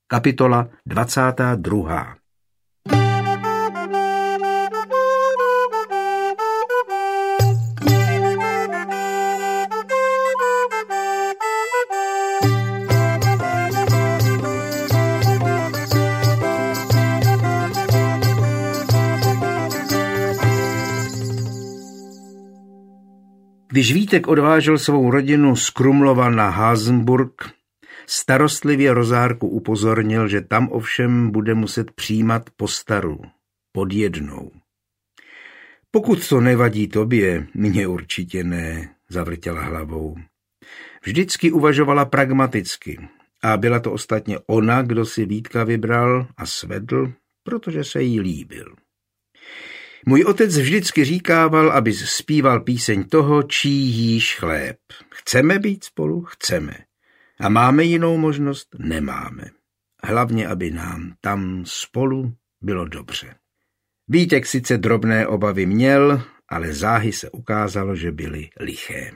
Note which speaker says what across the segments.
Speaker 1: Kapitola 22. Když Vítek odvážel svou rodinu z Krumlova na Hasenburg, starostlivě Rozárku upozornil, že tam ovšem bude muset přijímat postaru, pod jednou. Pokud to nevadí tobě, mně určitě ne, zavrtěla hlavou. Vždycky uvažovala pragmaticky a byla to ostatně ona, kdo si Vítka vybral a svedl, protože se jí líbil. Můj otec vždycky říkával, abys zpíval píseň toho, čí jíš chléb. Chceme být spolu? Chceme. A máme jinou možnost? Nemáme. Hlavně, aby nám tam spolu bylo dobře. Vítek sice drobné obavy měl, ale záhy se ukázalo, že byly liché.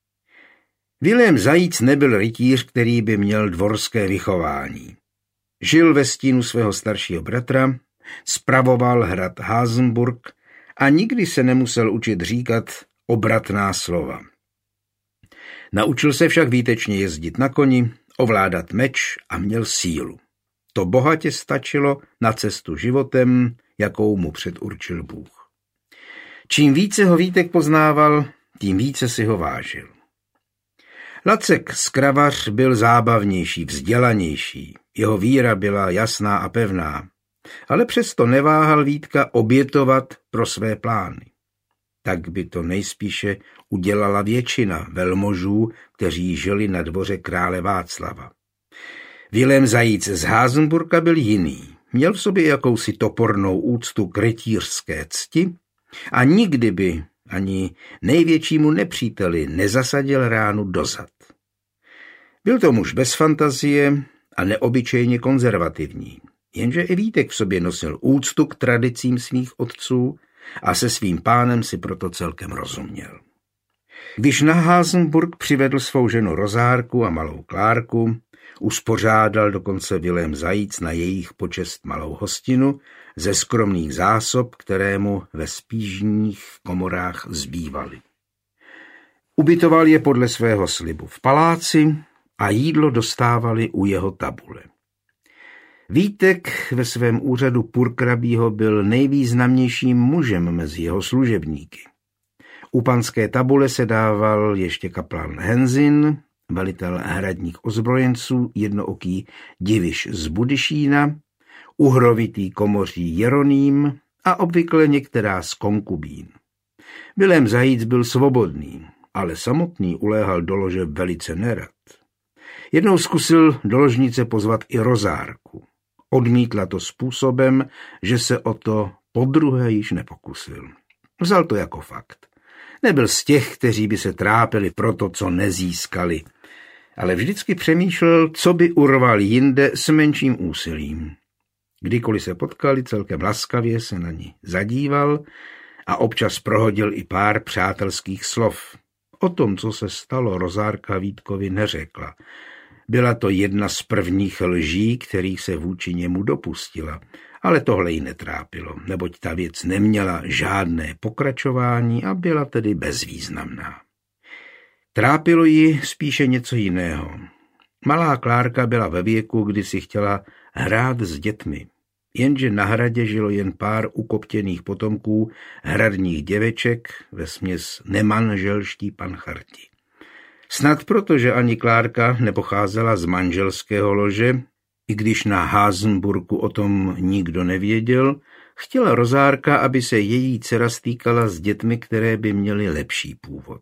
Speaker 1: Vilém Zajíc nebyl rytíř, který by měl dvorské vychování. Žil ve stínu svého staršího bratra, spravoval hrad Hasenburg a nikdy se nemusel učit říkat obratná slova. Naučil se však výtečně jezdit na koni, ovládat meč a měl sílu. To bohatě stačilo na cestu životem, jakou mu předurčil Bůh. Čím více ho Vítek poznával, tím více si ho vážil. Lacek Skravař byl zábavnější, vzdělanější, jeho víra byla jasná a pevná, ale přesto neváhal Vítka obětovat pro své plány. Tak by to nejspíše udělala většina velmožů, kteří žili na dvoře krále Václava. Vilém Zajíc z Hasenburga byl jiný. Měl v sobě jakousi topornou úctu k rytířské cti a nikdy by ani největšímu nepříteli nezasadil ránu do zad. Byl to muž bez fantazie a neobyčejně konzervativní, jenže i Vítek v sobě nosil úctu k tradicím svých otců a se svým pánem si proto celkem rozuměl. Když na Hasenburg přivedl svou ženu Rozárku a malou Klárku, uspořádal dokonce Vilém Zajíc na jejich počest malou hostinu ze skromných zásob, které mu ve spížních komorách zbývaly. Ubytoval je podle svého slibu v paláci a jídlo dostávali u jeho tabule. Vítek ve svém úřadu purkrabího byl nejvýznamnějším mužem mezi jeho služebníky. U panské tabule se dával ještě kaplan Henzin, velitel hradních ozbrojenců, jednooký Diviš z Budyšína, uhrovitý komoří Jeroným a obvykle některá z konkubín. Vilém Zajíc byl svobodný, ale samotný uléhal do lože velice nerad. Jednou zkusil do ložnice pozvat i Rozárku. Odmítla to způsobem, že se o to podruhé již nepokusil. Vzal to jako fakt. Nebyl z těch, kteří by se trápili pro to, co nezískali, ale vždycky přemýšlel, co by urval jinde s menším úsilím. Kdykoliv se potkali, celkem laskavě se na ní zadíval a občas prohodil i pár přátelských slov. O tom, co se stalo, Rozárka Vítkovi neřekla. Byla to jedna z prvních lží, kterých se vůči němu dopustila, ale tohle ji netrápilo, neboť ta věc neměla žádné pokračování a byla tedy bezvýznamná. Trápilo ji spíše něco jiného. Malá Klárka byla ve věku, kdy si chtěla hrát s dětmi, jenže na hradě žilo jen pár ukoptěných potomků hradních děveček, vesměs nemanželští pancharti. Snad proto, že ani Klárka nepocházela z manželského lože, i když na Hasenburgu o tom nikdo nevěděl, chtěla Rozárka, aby se její dcera stýkala s dětmi, které by měly lepší původ.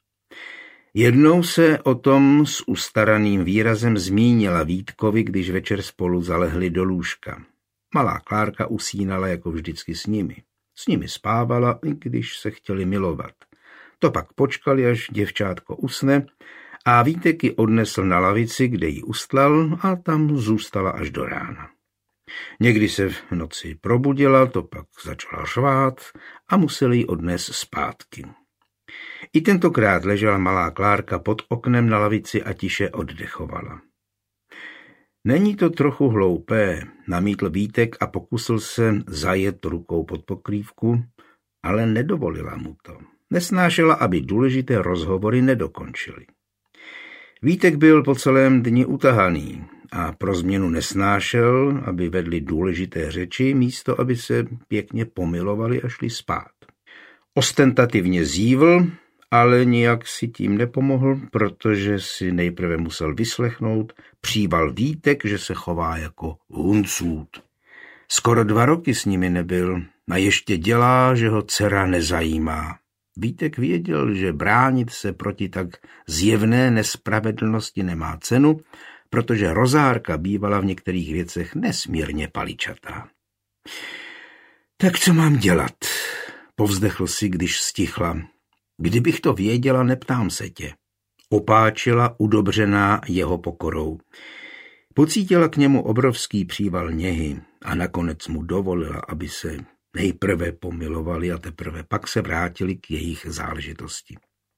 Speaker 1: Jednou se o tom s ustaraným výrazem zmínila Vítkovi, když večer spolu zalehli do lůžka. Malá Klárka usínala jako vždycky s nimi. S nimi spávala, i když se chtěli milovat. To pak počkali, až děvčátko usne a Vítek ji odnesl na lavici, kde ji ustlal a tam zůstala až do rána. Někdy se v noci probudila, to pak začala řvát a museli ji odnést zpátky. I tentokrát ležela malá Klárka pod oknem na lavici a tiše oddechovala. Není to trochu hloupé, namítl Vítek a pokusil se zajet rukou pod pokrývku, ale nedovolila mu to. Nesnášela, aby důležité rozhovory nedokončily. Vítek byl po celém dni utahaný a pro změnu nesnášel, aby vedli důležité řeči, místo aby se pěkně pomilovali a šli spát. Ostentativně zívl, ale nijak si tím nepomohl, protože si nejprve musel vyslechnout příval výtek, že se chová jako huncút. Skoro 2 roky s nimi nebyl a ještě dělá, že ho dcera nezajímá. Vítek věděl, že bránit se proti tak zjevné nespravedlnosti nemá cenu, protože Rozárka bývala v některých věcech nesmírně paličatá. Tak co mám dělat? Povzdechl si, když stichla. Kdybych to věděla, neptám se tě. Opáčila udobřená jeho pokorou. Pocítila k němu obrovský příval něhy a nakonec mu dovolila, aby se nejprve pomilovali a teprve pak se vrátili k jejich záležitosti.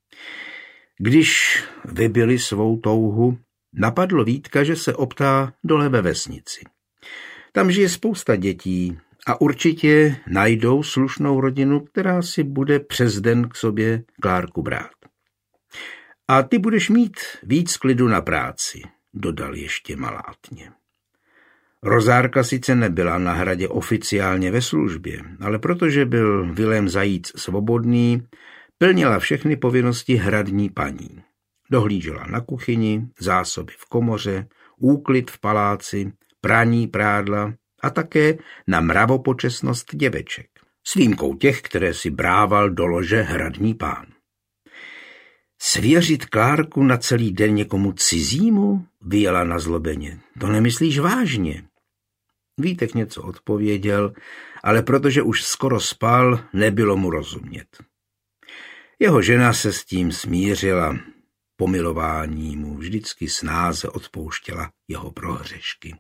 Speaker 1: Když vybili svou touhu, napadlo Vítka, že se optá dole ve vesnici. Tam žije spousta dětí a určitě najdou slušnou rodinu, která si bude přes den k sobě Klárku brát. A ty budeš mít víc klidu na práci, dodal ještě malátně. Rozárka sice nebyla na hradě oficiálně ve službě, ale protože byl Vilém Zajíc svobodný, plnila všechny povinnosti hradní paní. Dohlížela na kuchyni, zásoby v komoře, úklid v paláci, praní prádla a také na mravopočesnost děveček, s výjimkou těch, které si brával do lože hradní pán. Svěřit Klárku na celý den někomu cizímu? Vyjela nazlobeně. To nemyslíš vážně? Vítek něco odpověděl, ale protože už skoro spal, nebylo mu rozumět. Jeho žena se s tím smířila. Pomilování mu vždycky snáze odpouštěla jeho prohřešky.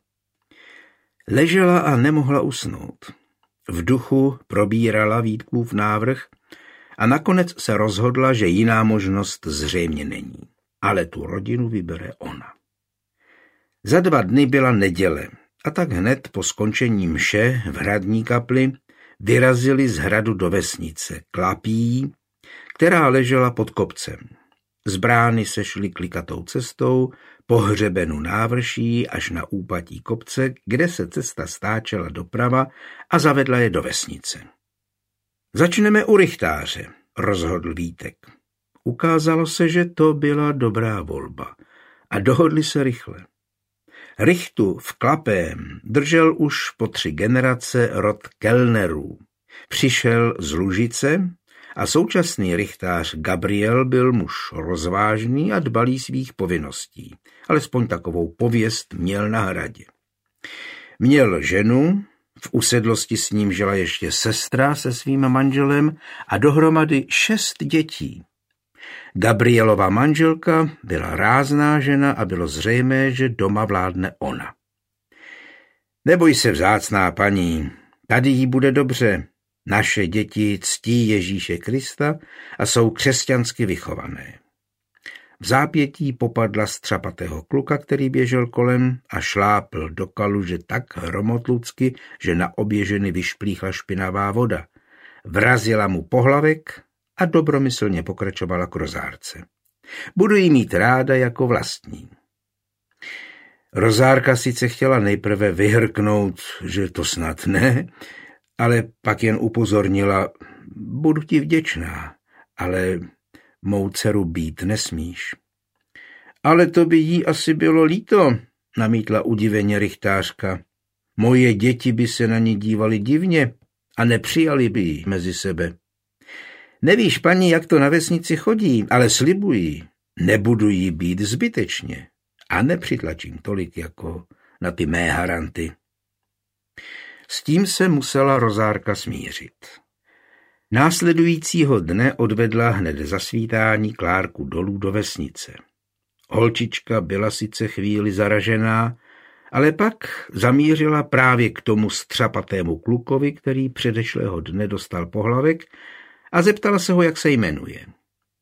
Speaker 1: Ležela a nemohla usnout. V duchu probírala Vítkův návrh a nakonec se rozhodla, že jiná možnost zřejmě není. Ale tu rodinu vybere ona. Za 2 dny byla neděle a tak hned po skončení mše v hradní kapli vyrazili z hradu do vesnice Klapí, která ležela pod kopcem. Z brány se šli klikatou cestou po hřebenu návrší až na úpatí kopce, kde se cesta stáčela doprava a zavedla je do vesnice. Začneme u rychtáře, rozhodl Vítek. Ukázalo se, že to byla dobrá volba a dohodli se rychle. Rychtu v Klapém držel už po 3 generace rod Kellnerů. Přišel z Lužice a současný rychtář Gabriel byl muž rozvážný a dbalý svých povinností. Alespoň takovou pověst měl na hradě. Měl ženu, v usedlosti s ním žila ještě sestra se svým manželem a dohromady 6 dětí. Gabrielova manželka byla rázná žena a bylo zřejmé, že doma vládne ona. Neboj se, vzácná paní, tady jí bude dobře. Naše děti ctí Ježíše Krista a jsou křesťansky vychované. V zápětí popadla střapatého kluka, který běžel kolem a šlápl do kaluže tak hromotlucky, že na obě ženy vyšplíchla špinavá voda. Vrazila mu pohlavek a dobromyslně pokračovala k Rozárce. Budu jí mít ráda jako vlastní. Rozárka sice chtěla nejprve vyhrknout, že to snad ne, ale pak jen upozornila, budu ti vděčná, ale mou dceru být nesmíš. Ale to by jí asi bylo líto, namítla udiveně rychtářka. Moje děti by se na ní dívali divně a nepřijali by ji mezi sebe. Nevíš, paní, jak to na vesnici chodí, ale slibuji, nebudu jí být zbytečně a nepřitlačím tolik jako na ty mé haranty. S tím se musela Rozárka smířit. Následujícího dne odvedla hned za svítání Klárku dolů do vesnice. Holčička byla sice chvíli zaražená, ale pak zamířila právě k tomu střapatému klukovi, který předešlého dne dostal pohlavek, a zeptala se ho, jak se jmenuje.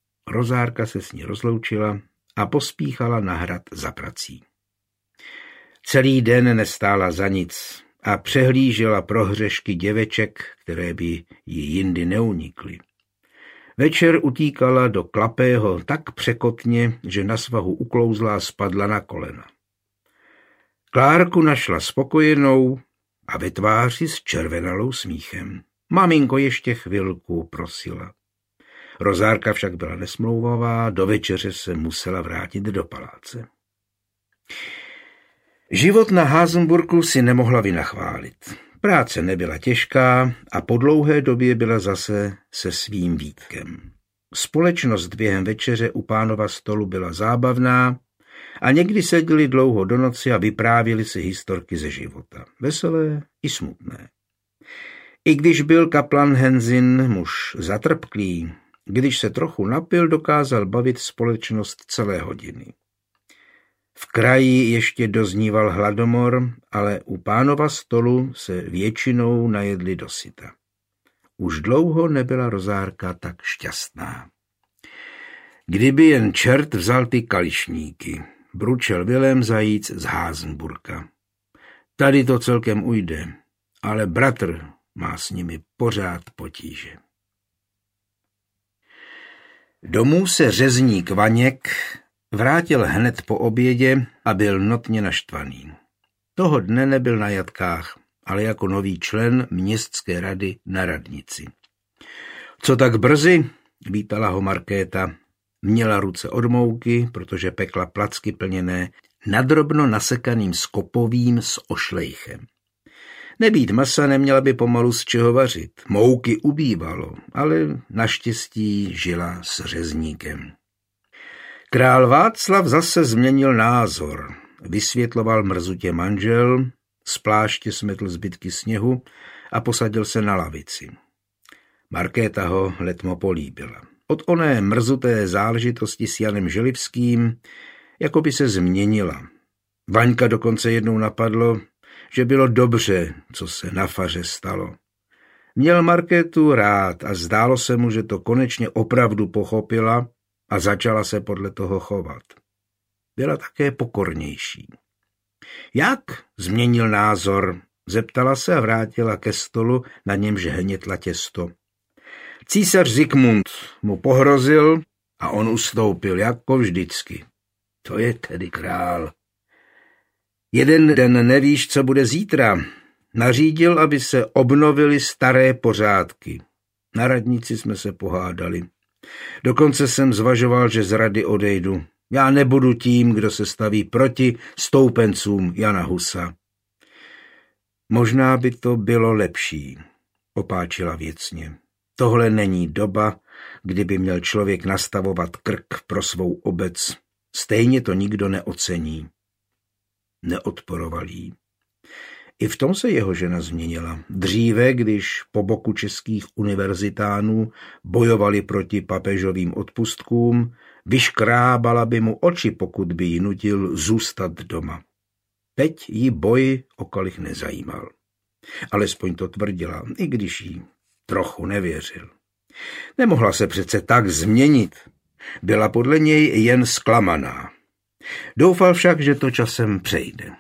Speaker 1: Rozárka se s ní rozloučila a pospíchala na hrad za prací. Celý den nestála za nic a přehlížela prohřešky děveček, které by jí jindy neunikly. Večer utíkala do Klapého tak překotně, že na svahu uklouzla a spadla na kolena. Klárku našla spokojenou a ve tváři s červenalou smíchem. Maminko, ještě chvilku, prosila. Rozárka však byla nesmlouvavá, do večeře se musela vrátit do paláce. Život na Hasenburgu si nemohla vynachválit. Práce nebyla těžká a po dlouhé době byla zase se svým Vítkem. Společnost během večeře u pánova stolu byla zábavná a někdy seděli dlouho do noci a vyprávěli si historky ze života. Veselé i smutné. I když byl kaplan Henzin muž zatrpklý, když se trochu napil, dokázal bavit společnost celé hodiny. V kraji ještě dozníval hladomor, ale u pánova stolu se většinou najedli dosyta. Už dlouho nebyla Rozárka tak šťastná. Kdyby jen čert vzal ty kališníky, bručel Vilém Zajíc z Hasenburga. Tady to celkem ujde, ale bratr má s nimi pořád potíže. Domů se řezník Vaněk vrátil hned po obědě a byl notně naštvaný. Toho dne nebyl na jatkách, ale jako nový člen městské rady na radnici. Co tak brzy? Vítala ho Markéta. Měla ruce od mouky, protože pekla placky plněné nadrobno nasekaným skopovým s ošlejchem. Nebýt masa, neměla by pomalu z čeho vařit. Mouky ubývalo, ale naštěstí žila s řezníkem. Král Václav zase změnil názor. Vysvětloval mrzutě manžel, z pláště smetl zbytky sněhu a posadil se na lavici. Markéta ho letmo políbila. Od oné mrzuté záležitosti s Janem Želivským jako by se změnila. Vaňka dokonce jednou napadlo, že bylo dobře, co se na faře stalo. Měl Markétu rád a zdálo se mu, že to konečně opravdu pochopila a začala se podle toho chovat. Byla také pokornější. Jak? Změnil názor, zeptala se a vrátila ke stolu, na němž hnětla těsto. Císař Zikmund mu pohrozil a on ustoupil, jako vždycky. To je tedy král. Jeden den nevíš, co bude zítra. Nařídil, aby se obnovily staré pořádky. Na radnici jsme se pohádali. Dokonce jsem zvažoval, že z rady odejdu. Já nebudu tím, kdo se staví proti stoupencům Jana Husa. Možná by to bylo lepší, opáčila věcně. Tohle není doba, kdyby měl člověk nastavovat krk pro svou obec. Stejně to nikdo neocení. Neodporoval jí. I v tom se jeho žena změnila. Dříve, když po boku českých univerzitánů bojovali proti papežovým odpustkům, vyškrábala by mu oči, pokud by ji nutil zůstat doma. Teď jí boj okolik nezajímal. Alespoň to tvrdila, i když jí trochu nevěřil. Nemohla se přece tak změnit. Byla podle něj jen zklamaná. Doufal však, že to časem přejde.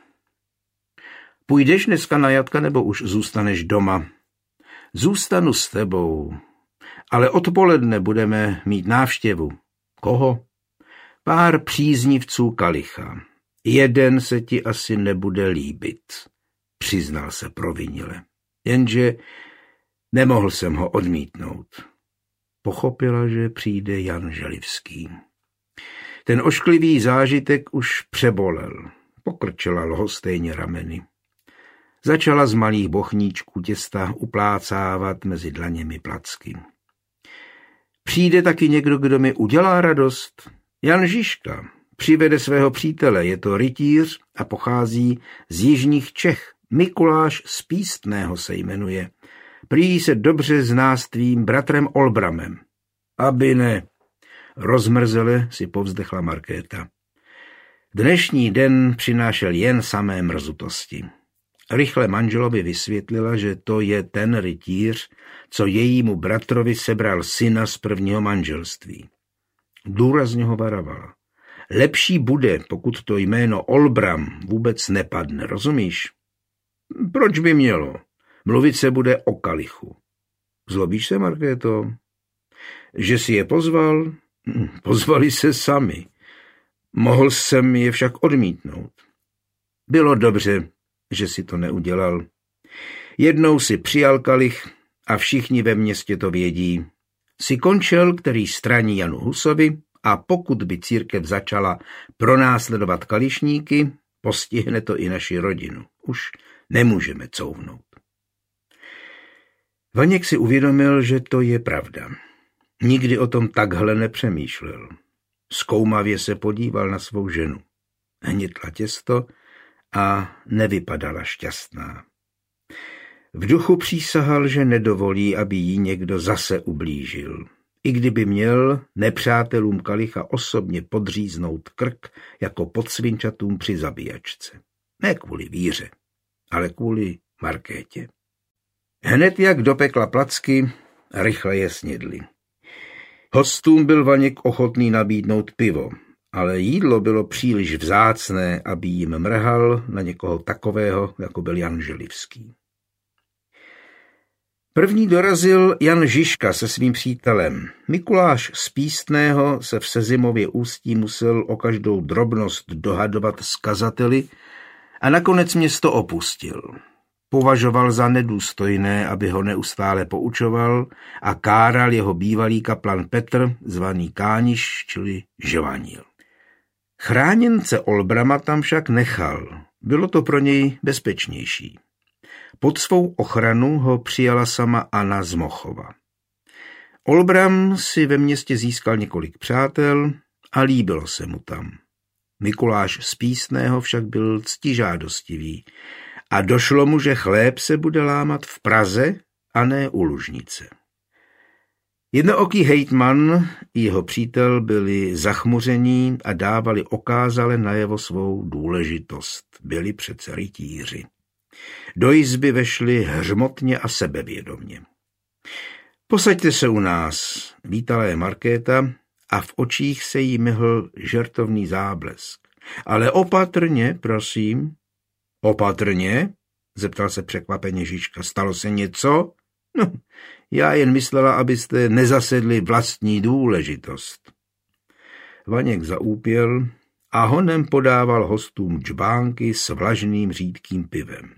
Speaker 1: Půjdeš dneska na jatka, nebo už zůstaneš doma? Zůstanu s tebou, ale odpoledne budeme mít návštěvu. Koho? Pár příznivců kalicha. Jeden se ti asi nebude líbit, přiznal se provinile. Jenže nemohl jsem ho odmítnout. Pochopila, že přijde Jan Želivský. Ten ošklivý zážitek už přebolel. Pokrčila lhostejně rameny. Začala z malých bochníčků těsta uplácávat mezi dlaněmi placky. Přijde taky někdo, kdo mi udělá radost? Jan Žižka přivede svého přítele, je to rytíř a pochází z jižních Čech. Mikuláš z Pístného se jmenuje. Prý se dobře zná s tvým bratrem Olbramem. Aby ne, rozmrzele si povzdechla Markéta. Dnešní den přinášel jen samé mrzutosti. Rychle manželovi vysvětlila, že to je ten rytíř, co jejímu bratrovi sebral syna z prvního manželství. Důrazně ho varovala. Lepší bude, pokud to jméno Olbram vůbec nepadne, rozumíš? Proč by mělo? Mluvit se bude o kalichu. Zlobíš se, Markéto? Že si je pozval? Pozvali se sami. Mohl jsem je však odmítnout. Bylo dobře, že si to neudělal. Jednou si přijal kalich a všichni ve městě to vědí. Si končil, který straní Janu Husovi, a pokud by církev začala pronásledovat kališníky, postihne to i naši rodinu. Už nemůžeme couvnout. Vaněk si uvědomil, že to je pravda. Nikdy o tom takhle nepřemýšlel. Zkoumavě se podíval na svou ženu. Hnětla těsto a nevypadala šťastná. V duchu přísahal, že nedovolí, aby jí někdo zase ublížil. I kdyby měl nepřátelům kalicha osobně podříznout krk jako podsvinčatům při zabíjačce. Ne kvůli víře, ale kvůli Markétě. Hned jak dopekla placky, rychle je snědli. Hostům byl Vaněk ochotný nabídnout pivo, ale jídlo bylo příliš vzácné, aby jim mrhal na někoho takového, jako byl Jan Želivský. První dorazil Jan Žižka se svým přítelem. Mikuláš z Pístného se v Sezimově Ústí musel o každou drobnost dohadovat s kazateli a nakonec město opustil. Považoval za nedůstojné, aby ho neustále poučoval, a káral jeho bývalý kaplan Petr, zvaný Kániš, čili Žvanil. Chráněnce Olbrama tam však nechal. Bylo to pro něj bezpečnější. Pod svou ochranu ho přijala sama Anna z Mochova. Olbram si ve městě získal několik přátel a líbilo se mu tam. Mikuláš z Pístného však byl ctižádostivý a došlo mu, že chléb se bude lámat v Praze a ne u Lužnice. Jednooký hejtman i jeho přítel byli zachmuření a dávali okázale najevo svou důležitost. Byli přece rytíři. Do jizby vešli hřmotně a sebevědomně. Posaďte se u nás, vítala je Markéta a v očích se jí myhl žertovný záblesk. Ale opatrně, prosím. Opatrně? Zeptal se překvapeně Žižka. Stalo se něco? No, já jen myslela, abyste nezasedli vlastní důležitost. Vaněk zaúpěl a honem podával hostům džbánky s vlažným řídkým pivem.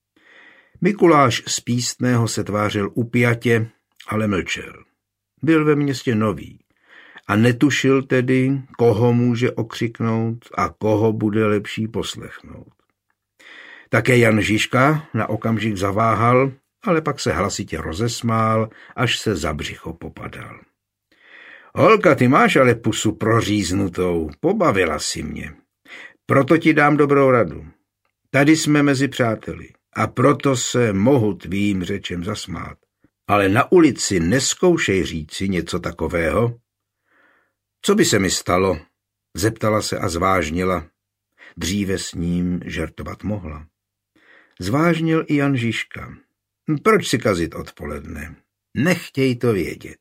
Speaker 1: Mikuláš z Pístného se tvářil upjatě, ale mlčel. Byl ve městě nový a netušil tedy, koho může okřiknout a koho bude lepší poslechnout. Také Jan Žižka na okamžik zaváhal, ale pak se hlasitě rozesmál, až se za břicho popadal. Holka, ty máš ale pusu proříznutou, pobavila si mě. Proto ti dám dobrou radu. Tady jsme mezi přáteli a proto se mohu tvým řečem zasmát. Ale na ulici nezkoušej říci něco takového. Co by se mi stalo? Zeptala se a zvážnila. Dříve s ním žertovat mohla. Zvážnil i Jan Žižka. Proč si kazit odpoledne? Nechtěj to vědět.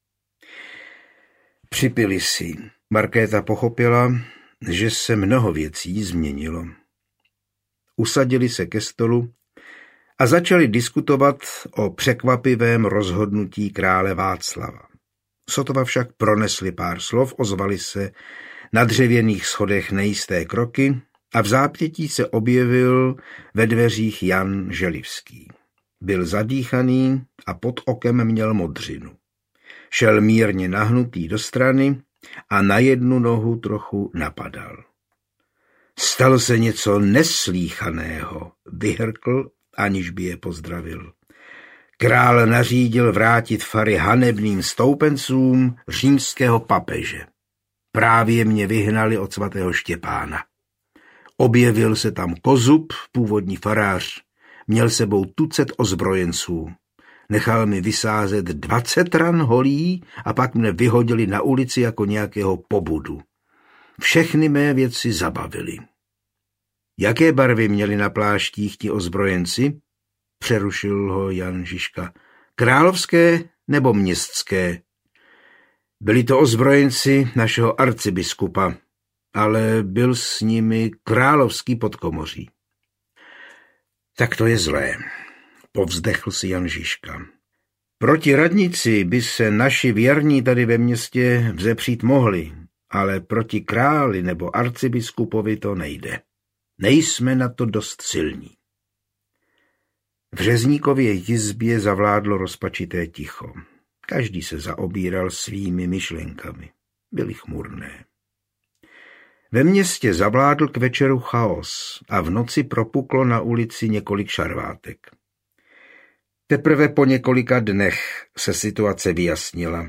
Speaker 1: Připili si. Markéta pochopila, že se mnoho věcí změnilo. Usadili se ke stolu a začali diskutovat o překvapivém rozhodnutí krále Václava. Sotva však pronesli pár slov, ozvali se na dřevěných schodech nejisté kroky a v zápětí se objevil ve dveřích Jan Želivský. Byl zadýchaný a pod okem měl modřinu. Šel mírně nahnutý do strany a na jednu nohu trochu napadal. Stalo se něco neslýchaného, vyhrkl, aniž by je pozdravil. Král nařídil vrátit fary hanebným stoupencům římského papeže. Právě mě vyhnali od svatého Štěpána. Objevil se tam Kozub, původní farář. Měl sebou tucet ozbrojenců. Nechal mi vysázet 20 ran holí a pak mne vyhodili na ulici jako nějakého pobudu. Všechny mé věci zabavili. Jaké barvy měli na pláštích ti ozbrojenci? Přerušil ho Jan Žižka. Královské nebo městské? Byli to ozbrojenci našeho arcibiskupa. ale byl s nimi královský podkomoří. Tak to je zlé, povzdechl si Jan Žižka. Proti radnici by se naši věrní tady ve městě vzepřít mohli, ale proti králi nebo arcibiskupovi to nejde. Nejsme na to dost silní. V řezníkově jizbě zavládlo rozpačité ticho. Každý se zaobíral svými myšlenkami. Byly chmurné. Ve městě zavládl k večeru chaos a v noci propuklo na ulici několik šarvátek. Teprve po několika dnech se situace vyjasnila.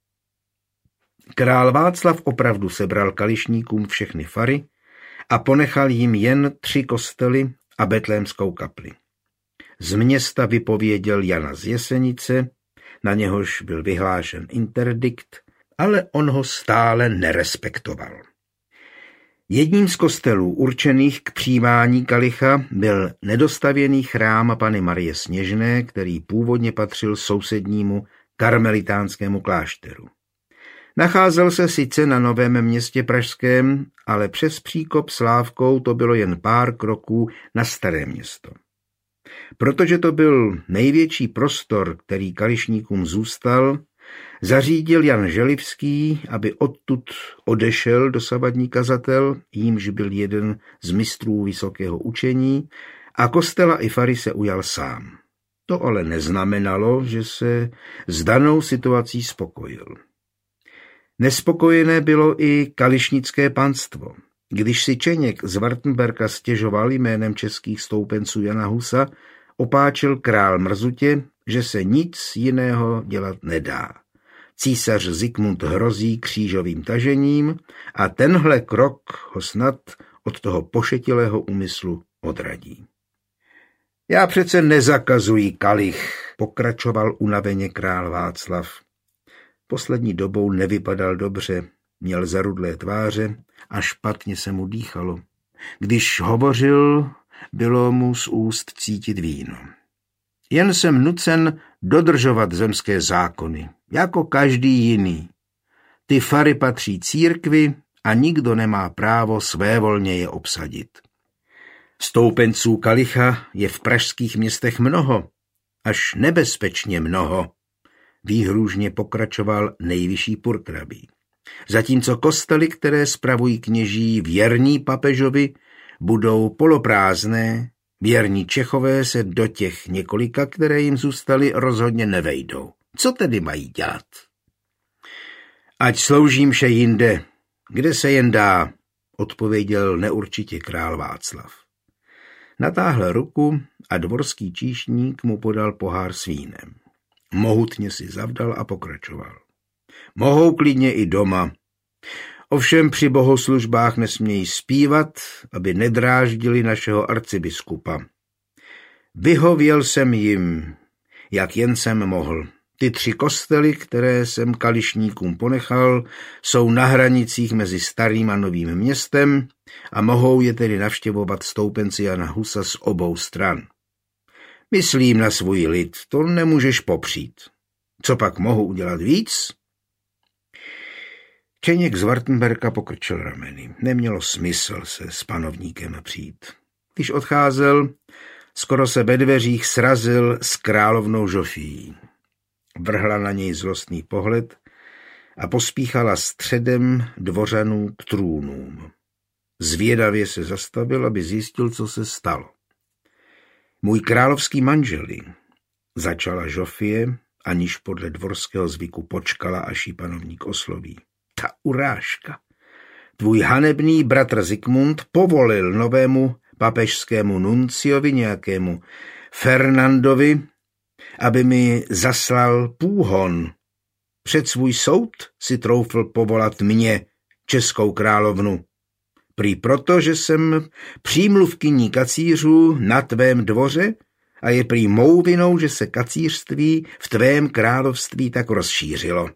Speaker 1: Král Václav opravdu sebral kališníkům všechny fary a ponechal jim jen 3 kostely a betlémskou kapli. Z města vypověděl Jana z Jesenice, na něhož byl vyhlášen interdikt, ale on ho stále nerespektoval. Jedním z kostelů určených k přijímání kalicha byl nedostavěný chrám Panny Marie Sněžné, který původně patřil sousednímu karmelitánskému klášteru. Nacházel se sice na Novém Městě pražském, ale přes příkop s lávkou to bylo jen pár kroků na Staré Město. Protože to byl největší prostor, který kališníkům zůstal, zařídil Jan Želivský, aby odtud odešel dosavadní kazatel, jímž byl jeden z mistrů vysokého učení, a kostela i fary se ujal sám. To ale neznamenalo, že se s danou situací spokojil. Nespokojené bylo i kališnické panstvo. Když si Čeněk z Wartenberka stěžoval jménem českých stoupenců Jana Husa, opáčil král mrzutě, že se nic jiného dělat nedá. Císař Zikmund hrozí křížovým tažením a tenhle krok ho snad od toho pošetilého úmyslu odradí. Já přece nezakazuji kalich, pokračoval unaveně král Václav. Poslední dobou nevypadal dobře, měl zarudlé tváře a špatně se mu dýchalo. Když hovořil, bylo mu z úst cítit víno. Jen jsem nucen dodržovat zemské zákony, jako každý jiný. Ty fary patří církvi a nikdo nemá právo svévolně je obsadit. Stoupenců kalicha je v pražských městech mnoho, až nebezpečně mnoho, výhružně pokračoval nejvyšší purkrabí. Zatímco kostely, které spravují kněží věrní papežovi, budou poloprázdné, věrní Čechové se do těch několika, které jim zůstaly, rozhodně nevejdou. Co tedy mají dělat? Ať slouží mše jinde, kde se jen dá, odpověděl neurčitě král Václav. Natáhl ruku a dvorský číšník mu podal pohár s vínem. Mohutně si zavdal a pokračoval. Mohou klidně i doma. Ovšem při bohoslužbách nesmějí zpívat, aby nedráždili našeho arcibiskupa. Vyhověl jsem jim, jak jen jsem mohl. Ty 3 kostely, které jsem kališníkům ponechal, jsou na hranicích mezi Starým a Novým Městem a mohou je tedy navštěvovat stoupenci Jana Husa z obou stran. Myslím na svůj lid, to nemůžeš popřít. Co pak mohu udělat víc? Čeněk z Wartenberka pokrčil rameny. Nemělo smysl se s panovníkem přijít. Když odcházel, skoro se ve dveřích srazil s královnou Žofí. Vrhla na něj zlostný pohled a pospíchala středem dvořanů k trůnům. Zvědavě se zastavil, aby zjistil, co se stalo. Můj královský manželi, začala Žofie, aniž podle dvorského zvyku počkala, až ji panovník osloví. Ta urážka. Tvůj hanebný bratr Zikmund povolil novému papežskému nunciovi, nějakému Fernandovi, aby mi zaslal půhon. Před svůj soud si troufl povolat mě, českou královnu. Prý proto, že jsem přímluvkyní kacířů na tvém dvoře a je prý mou vinou, že se kacířství v tvém království tak rozšířilo.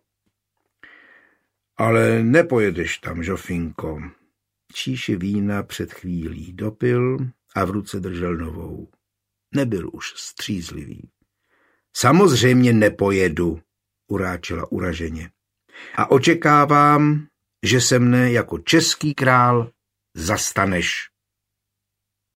Speaker 1: Ale nepojedeš tam, Žofinko. Číši vína před chvílí dopil a v ruce držel novou. Nebyl už střízlivý. Samozřejmě nepojedu, uráčila uraženě. A očekávám, že se mne jako český král zastaneš.